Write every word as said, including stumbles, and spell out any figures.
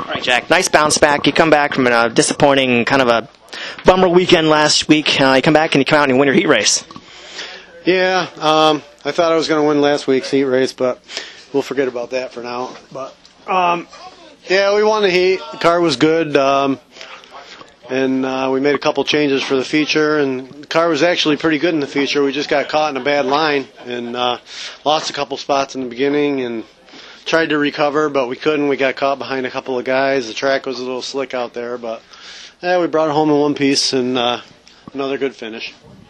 All right, Jack, nice bounce back. You come back from a disappointing kind of a bummer weekend last week. Uh, you come back and you come out and you win your heat race. Yeah, um, I thought I was going to win last week's heat race, but we'll forget about that for now. But um, yeah, we won the heat. The car was good, um, and uh, we made a couple changes for the feature. And the car was actually pretty good in the feature. We just got caught in a bad line and uh, lost a couple spots in the beginning and tried to recover, but we couldn't. We got caught behind a couple of guys. The track was a little slick out there, but yeah, we brought it home in one piece and uh, another good finish.